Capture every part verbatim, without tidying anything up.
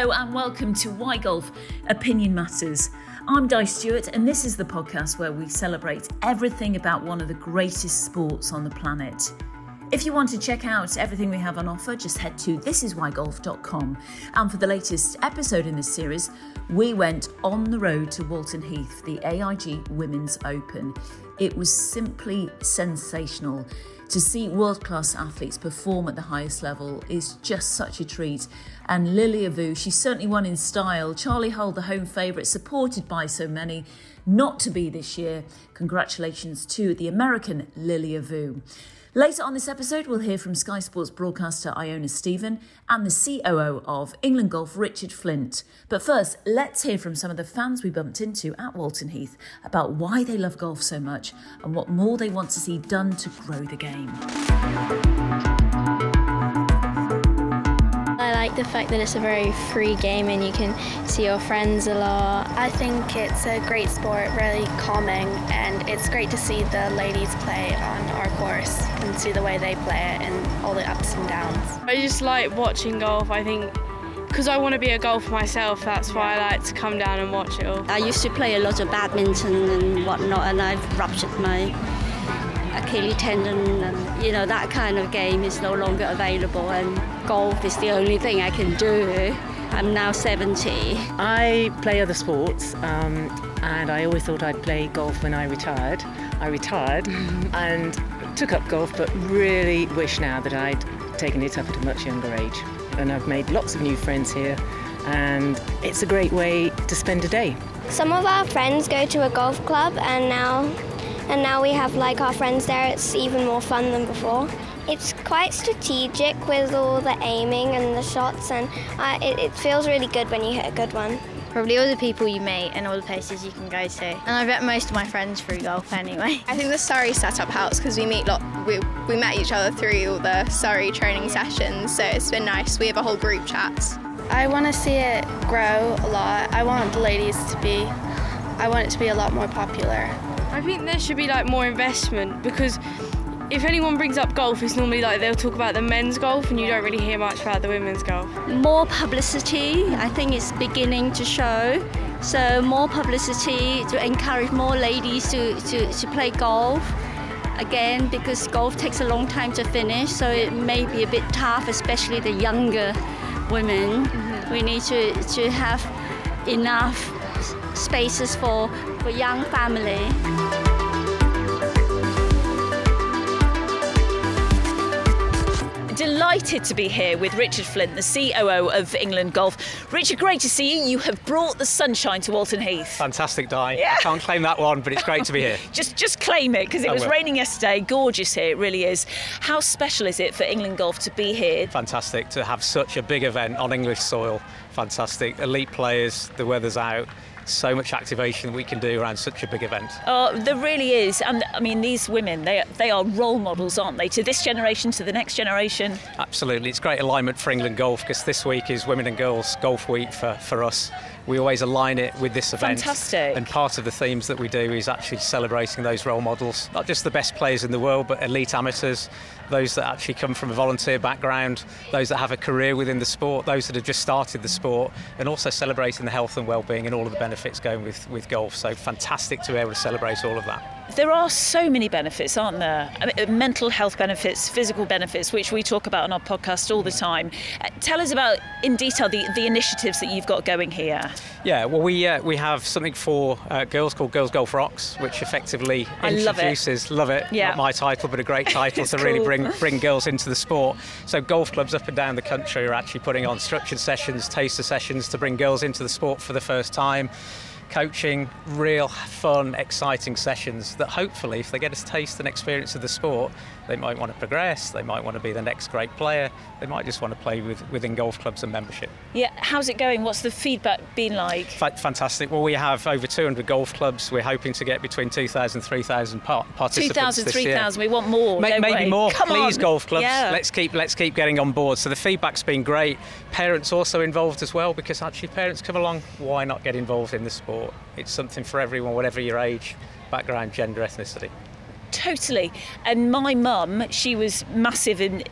Hello and welcome to Why Golf Opinion Matters. I'm Di Stewart and this is the podcast where we celebrate everything about one of the greatest sports on the planet. If you want to check out everything we have on offer, just head to this is why golf dot com. And for the latest episode in this series, we went on the road to Walton Heath for the A I G Women's Open. It was simply sensational. To see world-class athletes perform at the highest level is just such a treat. And Lilia Vu, she certainly won in style. Charley Hull, the home favourite, supported by so many, not to be this year. Congratulations to the American Lilia Vu. Later on this episode, we'll hear from Sky Sports broadcaster Iona Stephen and the C O O of England Golf, Richard Flint. But first, let's hear from some of the fans we bumped into at Walton Heath about why they love golf so much and what more they want to see done to grow the game. I like the fact that it's a very free game and you can see your friends a lot. I think it's a great sport, really calming, and it's great to see the ladies play on our course and see the way they play it and all the ups and downs. I just like watching golf. I think because I want to be a golfer myself, that's why I like to come down and watch it all. I used to play a lot of badminton and whatnot, and I've ruptured my Achilles tendon, and you know, that kind of game is no longer available, and golf is the only thing I can do. I'm now seventy. I play other sports, um, and I always thought I'd play golf when I retired. I retired mm-hmm. and took up golf, but really wish now that I'd taken it up at a much younger age. And I've made lots of new friends here, and it's a great way to spend a day. Some of our friends go to a golf club, and now and now we have like our friends there. It's even more fun than before. It's quite strategic with all the aiming and the shots, and uh, it, it feels really good when you hit a good one. Probably all the people you meet and all the places you can go to. And I met most of my friends through golf anyway. I think the Surrey setup helps because we meet lot. We we met each other through all the Surrey training sessions, so it's been nice. We have a whole group chat. I want to see it grow a lot. I want the ladies to be. I want it to be a lot more popular. I think there should be like more investment, because if anyone brings up golf, it's normally like they'll talk about the men's golf and you don't really hear much about the women's golf. More publicity, I think it's beginning to show. So more publicity to encourage more ladies to, to, to play golf. Again, because golf takes a long time to finish, so it may be a bit tough, especially the younger women. Mm-hmm. We need to, to have enough spaces for, for young family. Delighted to be here with Richard Flint, the C O O of England Golf. Richard, great to see you. You have brought the sunshine to Walton Heath. Fantastic, Di. Yeah. I can't claim that one, but it's great to be here. just just claim it, because it I was will. raining yesterday. Gorgeous here, it really is. How special is it for England Golf to be here? Fantastic to have such a big event on English soil. Fantastic. Elite players, the weather's out. So much activation we can do around such a big event. Oh, there really is. And I mean, these women, they they are role models, aren't they? To this generation, to the next generation. Absolutely. It's great alignment for England Golf, because this week is Women and Girls Golf Week for, for us. We always align it with this event. Fantastic. And part of the themes that we do is actually celebrating those role models, not just the best players in the world, but elite amateurs, those that actually come from a volunteer background, those that have a career within the sport, those that have just started the sport, and also celebrating the health and well-being and all of the benefits going with, with golf. So fantastic to be able to celebrate all of that. There are so many benefits, aren't there? I mean, mental health benefits, physical benefits, which we talk about on our podcast all the time. Uh, tell us about, in detail, the, the initiatives that you've got going here. Yeah, well, we uh, we have something for uh, girls called Girls Golf Rocks, which effectively I love introduces, it. love it, Yeah. not my title, but a great title to It's really cool. bring bring girls into the sport. So golf clubs up and down the country are actually putting on structured sessions, taster sessions to bring girls into the sport for the first time. Coaching, real fun, exciting sessions that hopefully, if they get a taste and experience of the sport, they might want to progress, they might want to be the next great player, they might just want to play with, within golf clubs and membership. Yeah, how's it going? What's the feedback been like? F- fantastic. Well, we have over two hundred golf clubs. We're hoping to get between two thousand, three thousand par- participants two thousand, this three thousand, year. we want more, Ma- don't maybe we? more. Come Please, on. golf clubs. Yeah. Let's keep let's keep getting on board. So the feedback's been great. Parents also involved as well, because actually parents come along. Why not get involved in the sport? It's something for everyone, whatever your age, background, gender, ethnicity. Totally. And my mum, she was massive in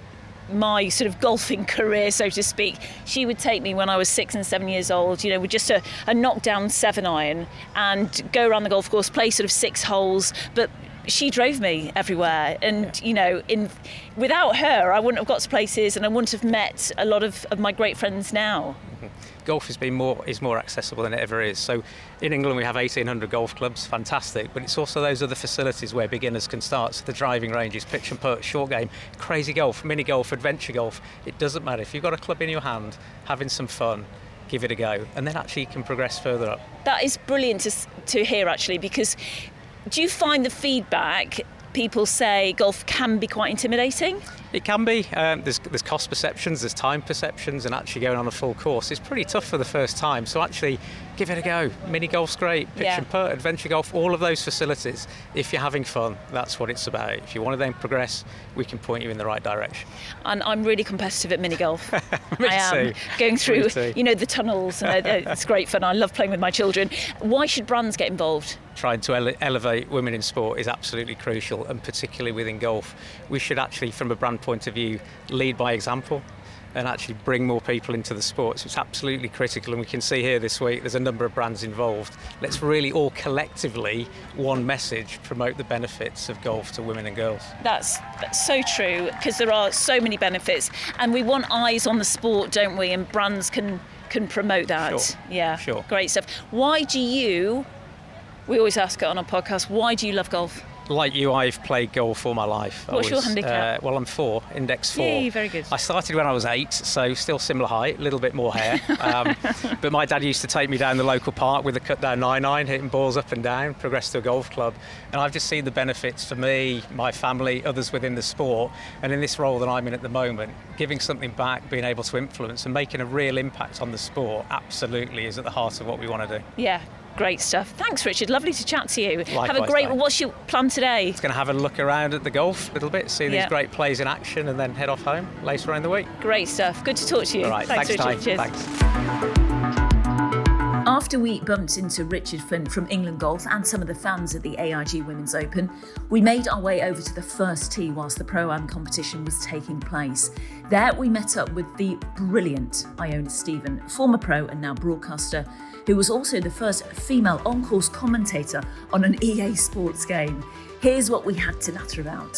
my sort of golfing career, so to speak. She would take me when I was six and seven years old, you know, with just a, a knockdown seven iron and go around the golf course, play sort of six holes. But she drove me everywhere, and you know, in without her, I wouldn't have got to places, and I wouldn't have met a lot of, of my great friends now. Mm-hmm. Golf has been more is more accessible than it ever is. So in England we have eighteen hundred golf clubs, fantastic, but it's also those other facilities where beginners can start. So the driving ranges, pitch and putt, short game, crazy golf, mini golf, adventure golf. It doesn't matter. If you've got a club in your hand, having some fun, give it a go, and then actually you can progress further up. That is brilliant to, to hear, actually, because do you find the feedback people say golf can be quite intimidating? It can be. Um, there's, there's cost perceptions, there's time perceptions, and actually going on a full course is pretty tough for the first time. So actually, give it a go. Mini golf's great, pitch Yeah. and putt, adventure golf, all of those facilities. If you're having fun, that's what it's about. If you want to then progress, we can point you in the right direction. And I'm really competitive at mini golf. Me I am too. going through, Me too. you know, the tunnels. And uh, it's great fun. I love playing with my children. Why should brands get involved? Trying to ele- elevate women in sport is absolutely crucial, and particularly within golf. We should actually, from a brand point of view, lead by example and actually bring more people into the sport. So it's absolutely critical, and we can see here this week there's a number of brands involved. Let's really all collectively, one message, promote the benefits of golf to women and girls. That's, that's so true, because there are so many benefits, and we want eyes on the sport, don't we? And brands can can promote that. Sure. Yeah, Sure. Great stuff. Why do you, we always ask it on our podcast, why do you love golf? Like you, I've played golf all my life. I What's your was, handicap? Uh, well, I'm four, index four. Yay, very good. I started when I was eight, so still similar height, a little bit more hair. Um, but my dad used to take me down the local park with a cut down nine iron, hitting balls up and down, progress to a golf club. And I've just seen the benefits for me, my family, others within the sport. And in this role that I'm in at the moment, giving something back, being able to influence and making a real impact on the sport absolutely is at the heart of what we want to do. Yeah. Great stuff. Thanks, Richard. Lovely to chat to you. Likewise, Have a great. Di. What's your plan today? It's going to have a look around at the golf a little bit, see these Yeah. great plays in action, and then head off home later on in the week. Great stuff. Good to talk to you. All right, thanks, Richard. Di. Cheers. Thanks. After we bumped into Richard Flynn from England Golf and some of the fans at the A I G Women's Open, we made our way over to the first tee whilst the Pro-Am competition was taking place. There we met up with the brilliant Iona Stephen, former pro and now broadcaster, who was also the first female on-course commentator on an E A Sports game. Here's what we had to natter about.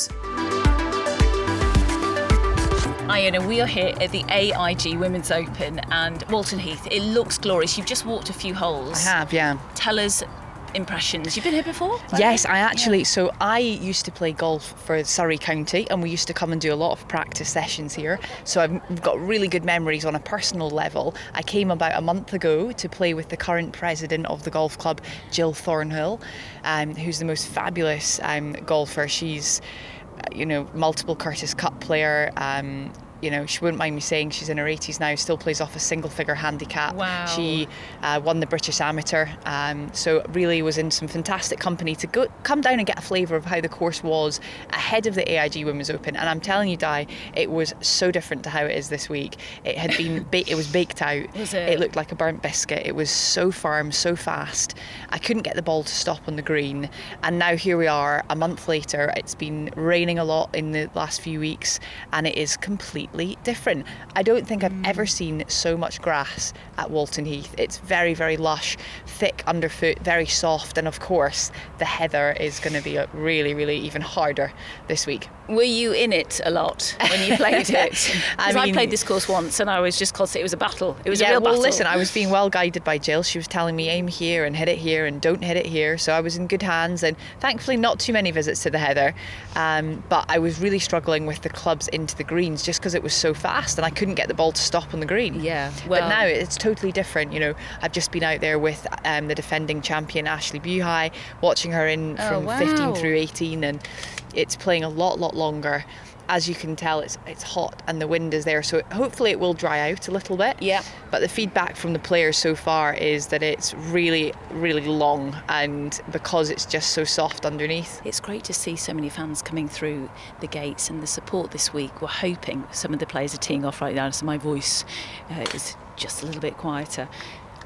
Iona, we are here at the A I G Women's Open and Walton Heath. It looks glorious. You've just walked a few holes. I have, yeah. Tell us impressions. You've been here before? Yes, I actually, so I used to play golf for Surrey County, and we used to come and do a lot of practice sessions here. So I've got really good memories on a personal level. I came about a month ago to play with the current president of the golf club, Jill Thornhill, um, who's the most fabulous um, golfer. She's, you know, multiple Curtis Cup player. Um, You know, she wouldn't mind me saying she's in her eighties now, still plays off a single figure handicap. Wow. She uh, won the British Amateur, um, so really was in some fantastic company to go come down and get a flavour of how the course was ahead of the A I G Women's Open. And I'm telling you, Di, it was so different to how it is this week. It had been, ba- it was baked out. Was it? It looked like a burnt biscuit. It was so firm, so fast. I couldn't get the ball to stop on the green. And now here we are, a month later. It's been raining a lot in the last few weeks, and it is completely different. I don't think I've ever seen so much grass at Walton Heath. It's very, very lush, thick underfoot, very soft, and of course the heather is going to be really, really even harder this week. Were you in it a lot when you played it? Because I I, mean- played this course once and I was just constantly, it was a battle. It was yeah, a real well, battle. listen, I was being well guided by Jill. She was telling me aim here and hit it here and don't hit it here. So I was in good hands, and thankfully not too many visits to the heather. Um, but I was really struggling with the clubs into the greens just because it was so fast and I couldn't get the ball to stop on the green. Yeah, but well- now it's totally different. You know, I've just been out there with um, the defending champion Ashley Buhai, watching her in Oh, from wow. fifteen through eighteen, and it's playing a lot, lot longer. As you can tell, it's it's hot and the wind is there, so hopefully it will dry out a little bit. Yeah. But the feedback from the players so far is that it's really, really long, and because it's just so soft underneath. It's great to see so many fans coming through the gates and the support this week. We're hoping some of the players are teeing off right now, so my voice uh, is just a little bit quieter.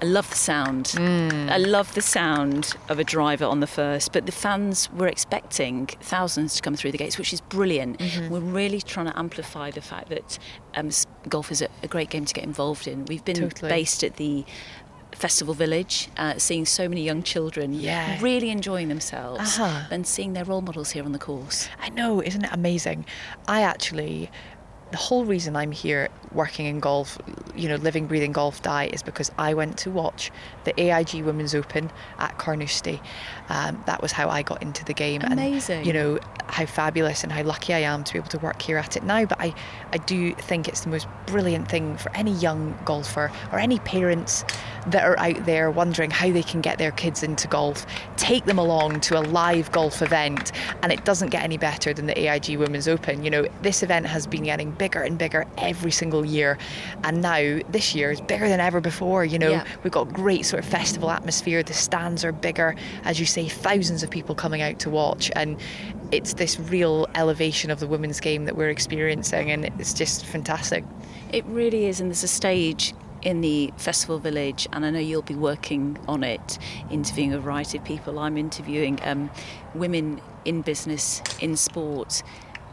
I love the sound. Mm. I love the sound of a driver on the first, but the fans were expecting thousands to come through the gates, which is brilliant. Mm-hmm. We're really trying to amplify the fact that um, golf is a, a great game to get involved in. We've been totally. based at the Festival Village, uh, seeing so many young children yeah. really enjoying themselves uh-huh. and seeing their role models here on the course. I know, isn't it amazing? I actually... The whole reason I'm here working in golf, you know, living, breathing golf diet, is because I went to watch the A I G Women's Open at Carnoustie. Um, that was how I got into the game. Amazing. And, you know, how fabulous and how lucky I am to be able to work here at it now. But I, I do think it's the most brilliant thing for any young golfer or any parents that are out there wondering how they can get their kids into golf. Take them along to a live golf event, and it doesn't get any better than the A I G Women's Open. You know, this event has been getting bigger and bigger every single year, and now this year is bigger than ever before. You know, yeah. we've got great sort of festival atmosphere. The stands are bigger, as you say, thousands of people coming out to watch, and it's this real elevation of the women's game that we're experiencing, and it's just fantastic. It really is, and there's a stage in the Festival Village, and I know you'll be working on it, interviewing a variety of people. I'm interviewing um, women in business, in sport,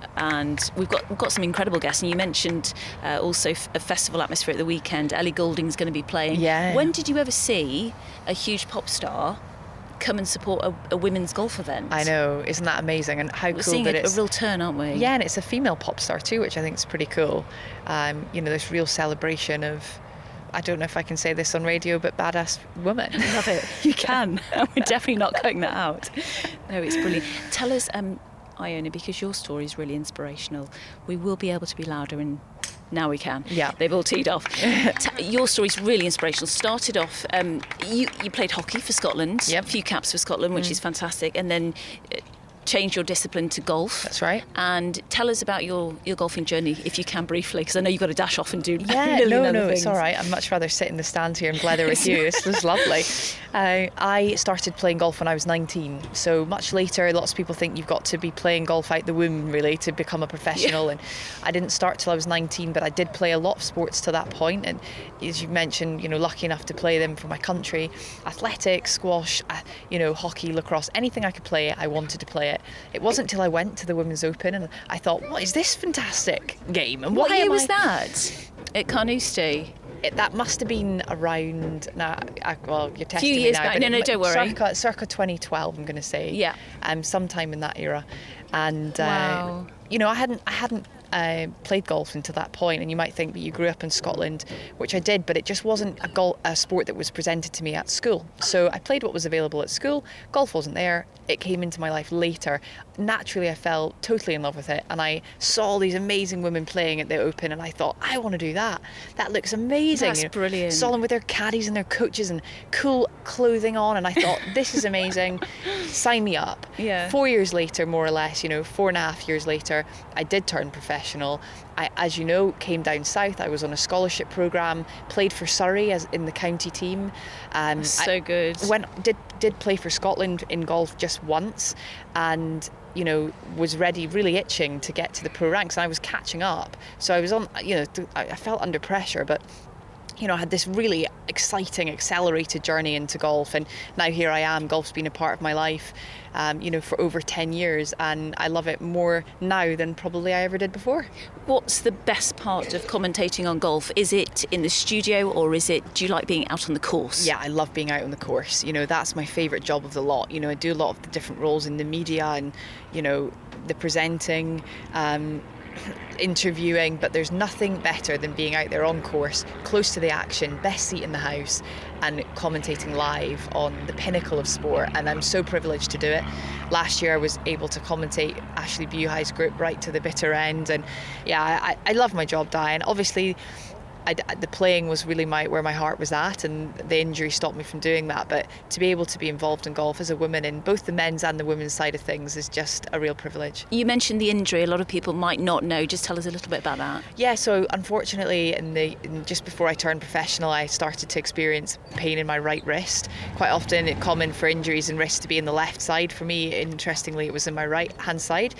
and we've got we've got some incredible guests. And you mentioned uh, also f- a festival atmosphere at the weekend. Ellie Goulding's going to be playing. Yeah. When did you ever see a huge pop star come and support a, a women's golf event? I know, isn't that amazing? And how We're cool seeing that a, it's a real turn, aren't we? Yeah, and it's a female pop star too, which I think is pretty cool. Um, you know, this real celebration of, I don't know if I can say this on radio, but badass woman. Love it. You can. We're definitely not cutting that out. No, it's brilliant. Tell us, um, Iona, because your story is really inspirational. We will be able to be louder, and now we can. Yeah. They've all teed off. T- your story is really inspirational. Started off, um, you, you played hockey for Scotland. Yep. A few caps for Scotland, which mm. is fantastic. And then Uh, change your discipline to golf. That's right. And tell us about your, your golfing journey, if you can briefly, because I know you've got to dash off and do yeah, no, no, things. It's all right. I'd much rather sit in the stands here and blether with you. This was lovely. Uh, I started playing golf when I was nineteen, so much later. Lots of people think you've got to be playing golf out the womb, really, to become a professional. Yeah. And I didn't start till I was nineteen, but I did play a lot of sports to that point. And as you mentioned, you know, lucky enough to play them for my country. Athletics, squash, uh, you know, hockey, lacrosse, anything I could play, I wanted to play it. It wasn't until I went to the Women's Open and I thought, what is this fantastic game? And what why year was I... that? At Carnoustie? It, that must have been around, nah, I, well, you're testing few years me now. back. No, no, don't worry. Circa, circa twenty twelve, I'm going to say. Yeah. Um, sometime in that era. And, uh, wow. you know, I hadn't, I hadn't uh, played golf until that point, and you might think that you grew up in Scotland, which I did, but it just wasn't a, gol- a sport that was presented to me at school. So I played what was available at school. Golf wasn't there. It came into my life later. Naturally, I fell totally in love with it, and I saw all these amazing women playing at the Open, and I thought, I want to do that. That looks amazing. That's you know, brilliant. Saw them with their caddies and their coaches and cool clothing on, and I thought, this is amazing. Sign me up. Yeah. Four years later, more or less, you know, four and a half years later, I did turn professional. I, as you know, came down south. I was on a scholarship programme, played for Surrey as in the county team. Um, so I good. Went did did play for Scotland in golf just once, and you know was ready, really itching to get to the pro ranks. And I was catching up, so I was on. You know, I felt under pressure, but. You know, I had this really exciting, accelerated journey into golf, and now here I am. Golf's been a part of my life, um, you know, for over ten years, and I love it more now than probably I ever did before. What's the best part of commentating on golf? Is it in the studio, or is it, do you like being out on the course? Yeah, I love being out on the course. You know, that's my favourite job of the lot. You know, I do a lot of the different roles in the media and, you know, the presenting, um, interviewing, but there's nothing better than being out there on course, close to the action, best seat in the house, and commentating live on the pinnacle of sport. And I'm so privileged to do it. Last year I was able to commentate Ashley Buhai's group right to the bitter end, and yeah, I, I love my job, Diane. Obviously I, the playing was really my where my heart was at, and the injury stopped me from doing that. But to be able to be involved in golf as a woman in both the men's and the women's side of things is just a real privilege. You mentioned the injury. A lot of people might not know. Just tell us a little bit about that. Yeah, so unfortunately, in the in just before I turned professional, I started to experience pain in my right wrist. Quite often, it's common for injuries in wrists to be in the left side. For me, interestingly, it was in my right hand side,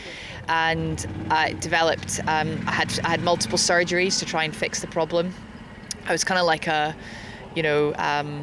and I developed. Um, I had I had multiple surgeries to try and fix the problem. I was kind of like a, you know, um,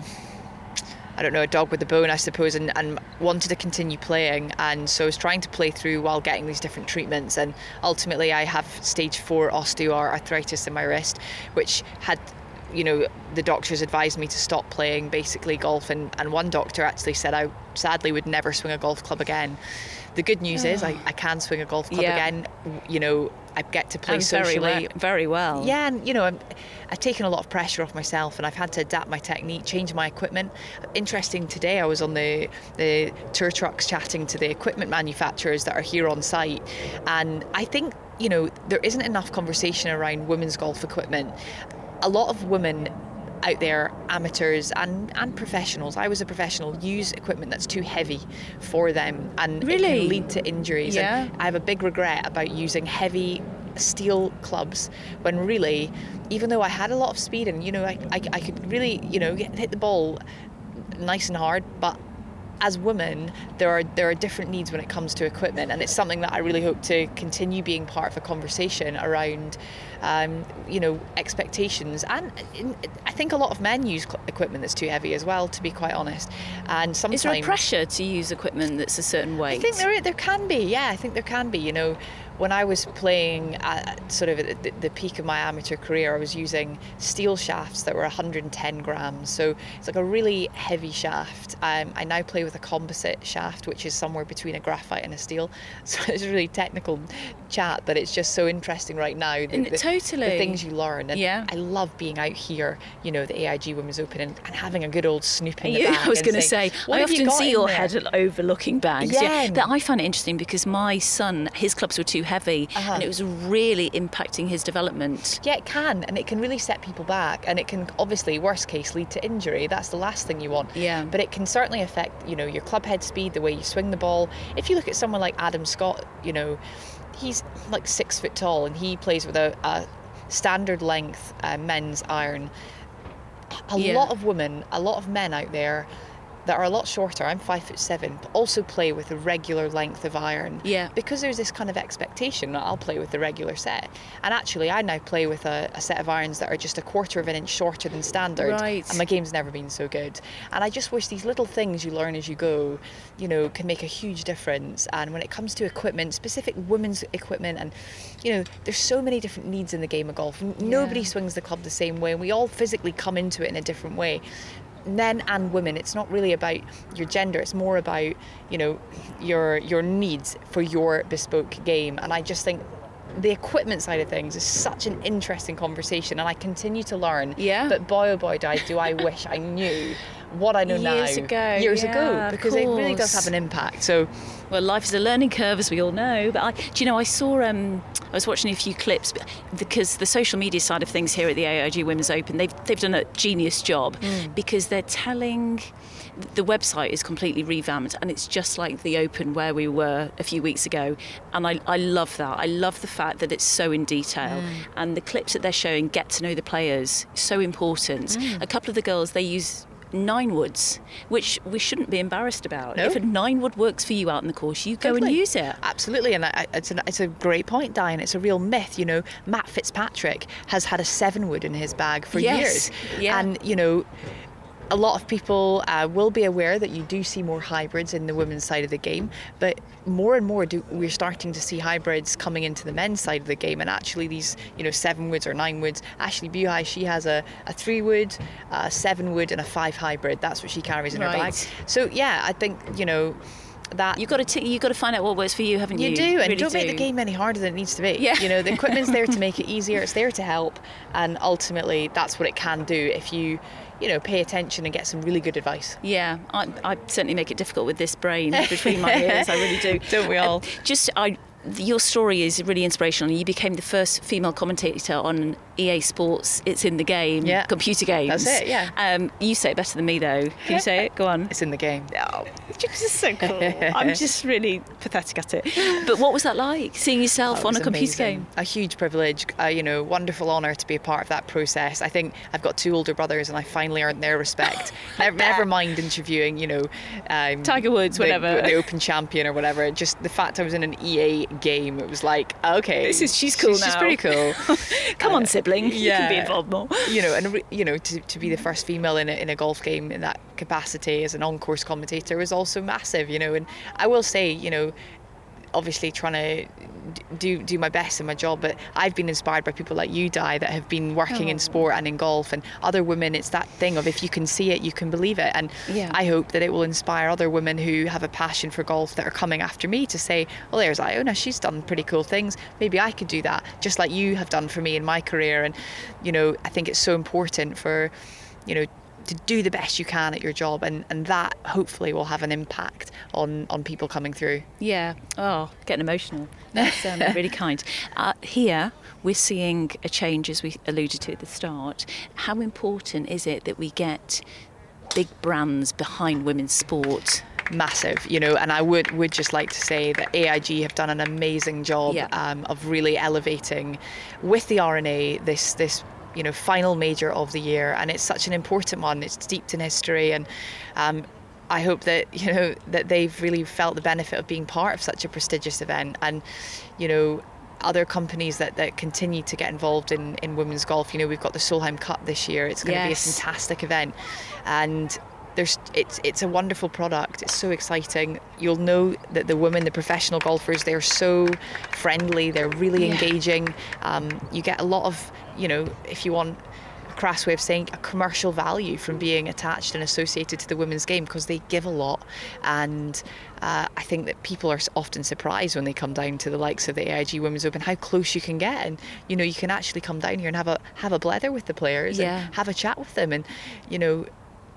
I don't know, a dog with a bone, I suppose, and, and wanted to continue playing. And so I was trying to play through while getting these different treatments. And ultimately I have stage four osteoarthritis in my wrist, which had, you know, the doctors advised me to stop playing basically golf. And, and one doctor actually said I sadly would never swing a golf club again. The good news oh. is I, I can swing a golf club yeah. again. You know, I get to play and socially. Very, we- very well. Yeah, and you know, I'm, I've taken a lot of pressure off myself, and I've had to adapt my technique, change my equipment. Interesting, today I was on the, the tour trucks chatting to the equipment manufacturers that are here on site, and I think, you know, there isn't enough conversation around women's golf equipment. A lot of women out there, amateurs and, and professionals, I was a professional, use equipment that's too heavy for them, and really? It can lead to injuries. Yeah. And I have a big regret about using heavy steel clubs when really, even though I had a lot of speed and, you know, I, I, I could really, you know, hit the ball nice and hard, but as women, there are there are different needs when it comes to equipment, and it's something that I really hope to continue being part of a conversation around, um, you know, expectations. And in, I think a lot of men use equipment that's too heavy as well, to be quite honest. And sometimes is there a pressure to use equipment that's a certain weight? I think there there can be. Yeah, I think there can be. You know, when I was playing at sort of at the, the peak of my amateur career, I was using steel shafts that were one hundred ten grams. So it's like a really heavy shaft. Um, I now play with a composite shaft, which is somewhere between a graphite and a steel. So it's a really technical chat, but it's just so interesting right now. The, the, totally. The things you learn. And yeah. I love being out here, you know, the A I G Women's Open, and, and having a good old snoop in the yeah, bag. I was going to say, I often see your there? head overlooking bags. Yeah. yeah. But I find it interesting because my son, his clubs were too heavy, uh-huh. and it was really impacting his development. Yeah, it can, and it can really set people back, and it can obviously, worst case, lead to injury. That's the last thing you want. Yeah. But it can certainly affect, you know, your club head speed, the way you swing the ball. If you look at someone like Adam Scott, you know, he's like six foot tall, and he plays with a, a standard length uh, men's iron. A yeah. lot of women, a lot of men out there that are a lot shorter, I'm five foot seven, but also play with a regular length of iron. Yeah. Because there's this kind of expectation that I'll play with the regular set. And actually, I now play with a, a set of irons that are just a quarter of an inch shorter than standard. Right. And my game's never been so good. And I just wish these little things you learn as you go, you know, can make a huge difference. And when it comes to equipment, specific women's equipment, and, you know, there's so many different needs in the game of golf. Nobody yeah. swings the club the same way, and we all physically come into it in a different way. Men and women, it's not really about your gender, it's more about, you know, your your needs for your bespoke game. And I just think the equipment side of things is such an interesting conversation, and I continue to learn. Yeah. But boy oh boy, do I, do I wish I knew what I know now years ago, years yeah, ago, because it really does have an impact. So, well, life is a learning curve, as we all know. But I, do you know, I saw, um, I was watching a few clips because the social media side of things here at the A I G Women's Open, they've they've done a genius job mm. because they're telling. The website is completely revamped, and it's just like the Open where we were a few weeks ago, and I, I love that. I love the fact that it's so in detail, mm. and the clips that they're showing get to know the players, so important. Mm. A couple of the girls, they use nine woods, which we shouldn't be embarrassed about. No. If a nine wood works for you out in the course, you go totally. and use it. Absolutely, and I, it's, an, it's a great point, Diane. It's a real myth. You know, Matt Fitzpatrick has had a seven wood in his bag for yes. years, yeah. and you know, a lot of people uh, will be aware that you do see more hybrids in the women's side of the game, but more and more do, we're starting to see hybrids coming into the men's side of the game. And actually these, you know, seven woods or nine woods, Ashley Buhai, she has a, a three wood, a seven wood and a five hybrid. That's what she carries in right. her bag. So yeah, I think, you know, that you've got to t- you've got to find out what works for you, haven't you? You do, you and really don't do. make the game any harder than it needs to be. Yeah. You know, the equipment's there to make it easier. It's there to help, and ultimately, that's what it can do if you, you know, pay attention and get some really good advice. Yeah, I, I certainly make it difficult with this brain between my ears. I really do. Don't we all? Uh, just I. Your story is really inspirational. You became the first female commentator on E A Sports It's in the Game, yeah. computer games. That's it, yeah. Um, you say it better than me, though. Can you say it? Go on. It's in the game. Oh, this is so cool. I'm just really pathetic at it. But what was that like, seeing yourself oh, on a computer amazing. game? A huge privilege, uh, you know, wonderful honour to be a part of that process. I think I've got two older brothers and I finally earned their respect. never, never mind interviewing, you know... Um, Tiger Woods, the, whatever. The Open champion or whatever. Just the fact I was in an E A game, it was like, okay. This is, she's cool she's, now. She's pretty cool. Come uh, on, sit sibling. Yeah. You can be involved more. You know, and you know, to, to be the first female in a, in a golf game in that capacity as an on-course commentator was also massive. You know, and I will say, you know, obviously trying to do do my best in my job, but I've been inspired by people like you, Di, that have been working oh. in sport and in golf, and other women. It's that thing of if you can see it, you can believe it, and yeah. I hope that it will inspire other women who have a passion for golf that are coming after me to say, well, there's Iona, she's done pretty cool things, maybe I could do that, just like you have done for me in my career. And you know, I think it's so important for, you know, to do the best you can at your job, and, and that hopefully will have an impact on, on people coming through. Yeah. Oh, getting emotional. That's um, really kind. Uh, here, we're seeing a change, as we alluded to at the start. How important is it that we get big brands behind women's sport? Massive, you know, and I would would just like to say that A I G have done an amazing job yeah. um, of really elevating with the R N A this this you know, final major of the year, and it's such an important one. It's steeped in history, and um, I hope that, you know, that they've really felt the benefit of being part of such a prestigious event. And, you know, other companies that, that continue to get involved in, in women's golf, you know, we've got the Solheim Cup this year. It's going yes. to be a fantastic event, and There's, it's it's a wonderful product. It's so exciting. You'll know that the women, the professional golfers, they're so friendly. They're really yeah. engaging. Um, you get a lot of, you know, if you want a crass way of saying, a commercial value from being attached and associated to the women's game, because they give a lot. And uh, I think that people are often surprised when they come down to the likes of the A I G Women's Open how close you can get. And you know, you can actually come down here and have a have a blether with the players yeah. and have a chat with them. And you know,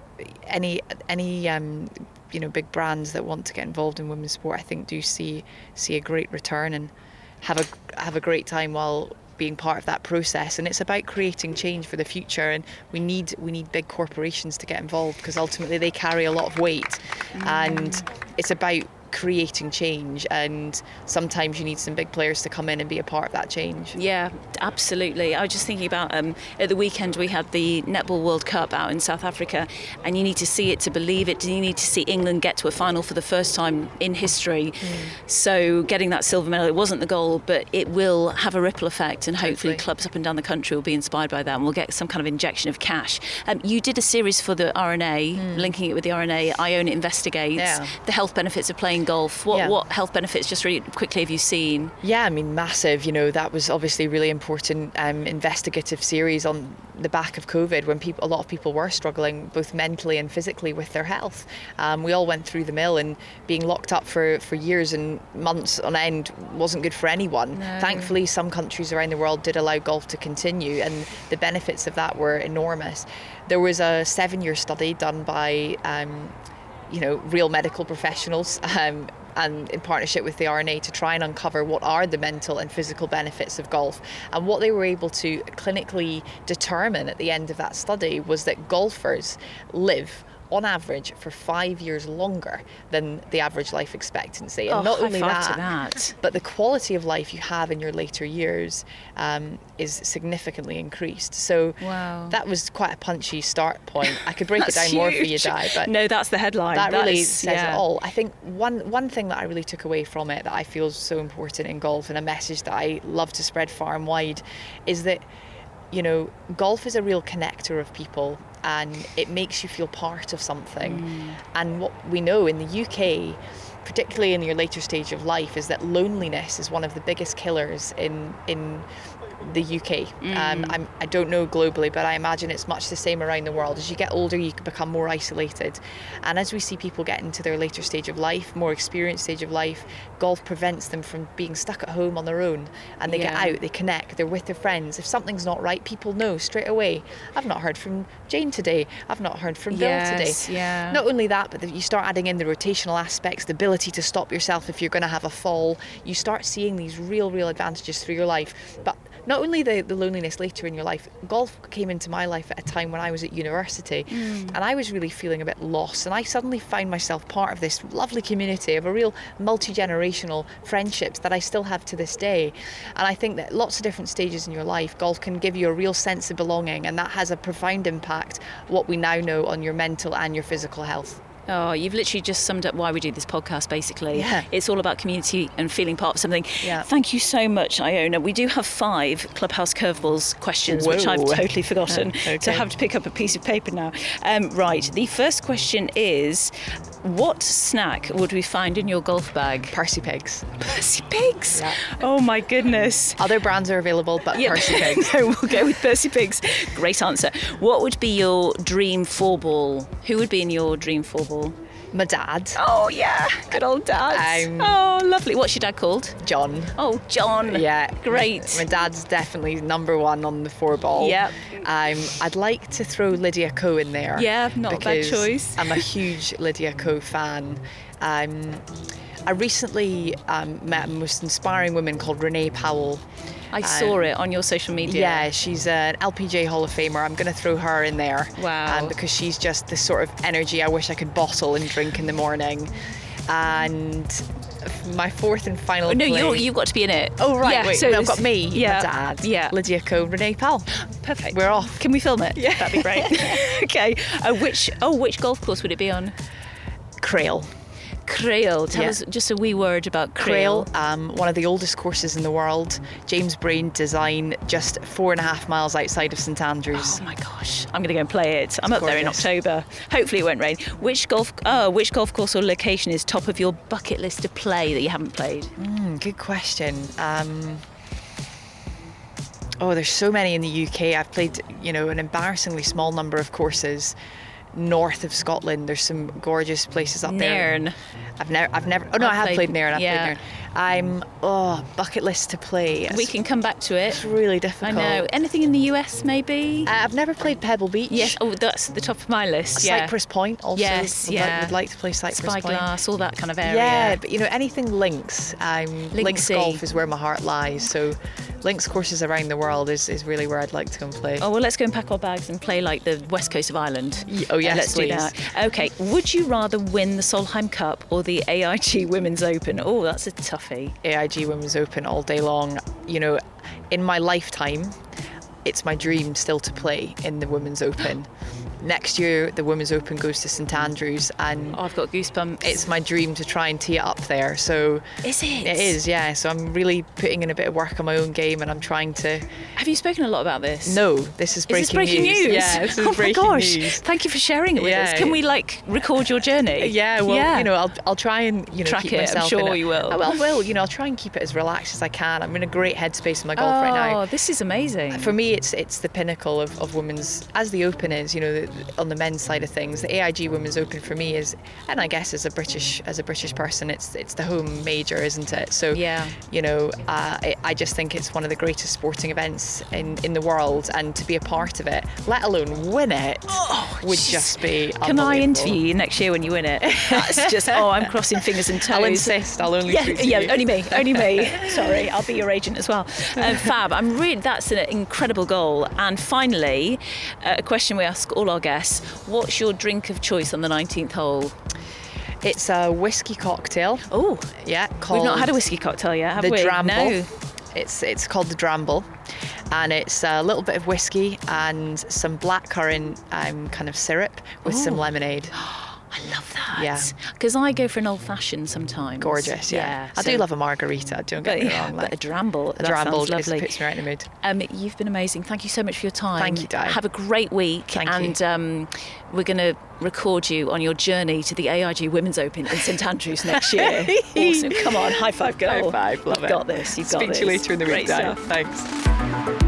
any any um, you know, big brands that want to get involved in women's sport, I think do see see a great return and have a have a great time while being part of that process. And it's about creating change for the future, and we need we need big corporations to get involved, because ultimately they carry a lot of weight. Mm. And it's about creating change, and sometimes you need some big players to come in and be a part of that change. Yeah, absolutely. I was just thinking about um, at the weekend we had the Netball World Cup out in South Africa, and you need to see it to believe it. You need to see England get to a final for the first time in history. Mm. So getting that silver medal, it wasn't the goal, but it will have a ripple effect, and hopefully totally. clubs up and down the country will be inspired by that, and we'll get some kind of injection of cash. Um, you did a series for the R N A, mm. linking it with the R N A, Iona Investigates, yeah. the health benefits of playing golf. What yeah. what health benefits, just really quickly, have you seen? Yeah, I mean, massive. You know, that was obviously really important um, investigative series on the back of COVID, when people, a lot of people were struggling both mentally and physically with their health. Um, we all went through the mill, and being locked up for, for years and months on end wasn't good for anyone. No. Thankfully, some countries around the world did allow golf to continue, and the benefits of that were enormous. There was a seven-year study done by um, you know, real medical professionals, um, and in partnership with the R N A, to try and uncover what are the mental and physical benefits of golf. And what they were able to clinically determine at the end of that study was that golfers live on average for five years longer than the average life expectancy. And oh, not only that, that, but the quality of life you have in your later years um, is significantly increased. So wow. that was quite a punchy start point. I could break it down huge. more for you, Di, but no, that's the headline. That, that really is, says yeah. it all. I think one one thing that I really took away from it that I feel is so important in golf, and a message that I love to spread far and wide, is that, you know, golf is a real connector of people, and it makes you feel part of something. Mm. And what we know in the U K, particularly in your later stage of life, is that loneliness is one of the biggest killers in in the U K. Mm. Um, I'm, I don't know globally, but I imagine it's much the same around the world. As you get older, you can become more isolated. And as we see people get into their later stage of life, more experienced stage of life, golf prevents them from being stuck at home on their own. And they yeah. get out, they connect, they're with their friends. If something's not right, people know straight away. I've not heard from Jane today. I've not heard from Bill yes, today. Yeah. Not only that, but you start adding in the rotational aspects, the ability to stop yourself if you're going to have a fall. You start seeing these real, real advantages through your life. But not only the, the loneliness later in your life, golf came into my life at a time when I was at university, mm. and I was really feeling a bit lost, and I suddenly found myself part of this lovely community of a real multi-generational friendships that I still have to this day. And I think that lots of different stages in your life, golf can give you a real sense of belonging, and that has a profound impact, what we now know, on your mental and your physical health. Oh, you've literally just summed up why we do this podcast, basically. Yeah. It's all about community and feeling part of something. Yeah. Thank you so much, Iona. We do have five Clubhouse Curveballs questions, Whoa. which I've totally forgotten. Okay. So I have to pick up a piece of paper now. Um, right, the first question is, what snack would we find in your golf bag? Percy Pigs. Percy Pigs? Yeah. Oh, my goodness. Other brands are available, but Yeah. Percy Pigs. No, we'll go with Percy Pigs. Great answer. What would be your dream four ball? Who would be in your dream four ball? My dad, Oh, yeah. Good old dad. Um, oh, lovely. What's your dad called? John. Oh, John. Yeah, Great. My dad's definitely number one on the four ball. Yep. Um, I'd like to throw Lydia Ko in there. Yeah, not a bad because choice. I'm a huge Lydia Ko fan. Um, I recently um, met a most inspiring woman called Renee Powell. I saw it on your social media. Yeah, she's an L P G A Hall of Famer. I'm going to throw her in there. Wow. Um, because she's just this sort of energy I wish I could bottle and drink in the morning. And my fourth and final Oh, no, play- you're, you've got to be in it. Oh, right, Yeah, wait, so I've this- got me, yeah, my dad, yeah. Lydia Ko, Renee Powell. Perfect. We're off. Can we film it? Yeah. That'd be great. Okay. Uh, which oh, which golf course would it be on? Crail. Crail. Tell Yeah. us just a wee word about Crail. Crail, um, one of the oldest courses in the world. James Brain design, just four and a half miles outside of St Andrews. Oh my gosh, I'm going to go and play it. I'm up there in gorgeous. October. Hopefully it won't rain. Which golf oh, which golf course or location is top of your bucket list to play that you haven't played? Mm, good question. Um, oh, there's so many in the U K. I've played, you know, an embarrassingly small number of courses north of Scotland. There's some gorgeous places up there. Nairn. I've never, I've never. Oh no, I've I have played- played Nairn. I've yeah. played Nairn. I'm oh bucket list to play. It's, We can come back to it. it's really I difficult. know. Anything in the U S maybe? Uh, I've never played Pebble Beach. Yes. Oh, that's at the top of my list. Yeah. Cypress Point also. Yes, would yeah. Like, would like to play Cypress Point. Spyglass, all that kind of area. Yeah, but you know, anything links. Um, links Linksy. golf is where my heart lies. So links courses around the world is, is really where I'd like to go and play. Oh, well, let's go and pack our bags and play like the west coast of Ireland. Y- oh, yes, Let's please. do that. Okay, would you rather win the Solheim Cup or the A I G Women's Open? Oh, that's a toughie. A I G Women's Open all day long. You know, in my lifetime, it's my dream still to play in the Women's Open. Next year, the Women's Open goes to St Andrews, and Oh, I've got goosebumps. it's my dream to try and tee it up there. So Is it? it is, yeah. So I'm really putting in a bit of work on my own game, and I'm trying to. Have you spoken a lot about this? No, this is breaking, Is this breaking news? Yeah, this is oh breaking my gosh! news. Thank you for sharing it with Yeah. us. Can we like record your journey? Yeah, well, Yeah. you know, I'll I'll try and you know Track keep it, I'm myself. sure in a, you will. I will, I will. You know, I'll try and keep it as relaxed as I can. I'm in a great headspace in my golf oh, right now. this is amazing. For me, it's it's the pinnacle of, of women's, as the Open is. You know, the, on the men's side of things, the A I G Women's Open for me is, and I guess as a British as a British person, it's it's the home major, isn't it? So Yeah. you know, uh, I, I just think it's one of the greatest sporting events in, in the world, and to be a part of it, let alone win it, would just be. Can I unbelievable. interview you next year when you win it? That's just, oh, I'm crossing fingers and toes. I'll insist. I'll only Yeah, speak to yeah, you. only me, only me. Sorry, I'll be your agent as well. Uh, Fab, I'm really, that's an incredible goal. And finally, uh, a question we ask all our guests: what's your drink of choice on the nineteenth hole? It's a whiskey cocktail. Oh, Yeah, called we've not had a whiskey cocktail yet, have the we? Dramble. No. It's it's called the Dramble, and it's a little bit of whiskey and some blackcurrant um, kind of syrup with some Ooh. lemonade. I love that. Yeah. Because I go for an old fashioned sometimes. Gorgeous, yeah. I so- do love a margarita. Don't get But, me yeah, wrong. but Like, a Dramble, a that Dramble sounds just lovely. puts me right in the mood. Um, you've been amazing. Thank you so much for your time. Thank you, Di. Have a great week. Thank you. and um, we're going to record you on your journey to the A I G Women's Open in St Andrews next year. Awesome. Come on, high five, girl. High five, love You've it. got this. You've got Speak this. to you later in the Great week, Di. stuff. Thanks.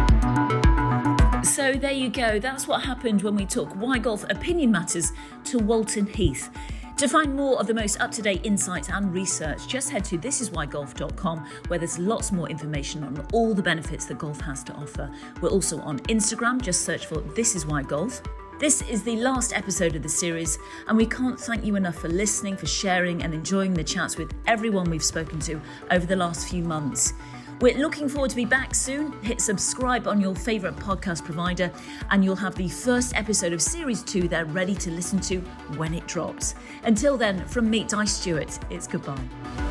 So there you go. That's what happened when we took Why Golf Opinion Matters to Walton Heath. To find more of the most up-to-date insights and research, just head to this is why golf dot com, where there's lots more information on all the benefits that golf has to offer. We're also on Instagram. Just search for This Is Why Golf. This is the last episode of the series, and we can't thank you enough for listening, for sharing and enjoying the chats with everyone we've spoken to over the last few months. We're looking forward to be back soon. Hit subscribe on your favourite podcast provider, and you'll have the first episode of Series two there ready to listen to when it drops. Until then, from me, Di Stewart, it's goodbye.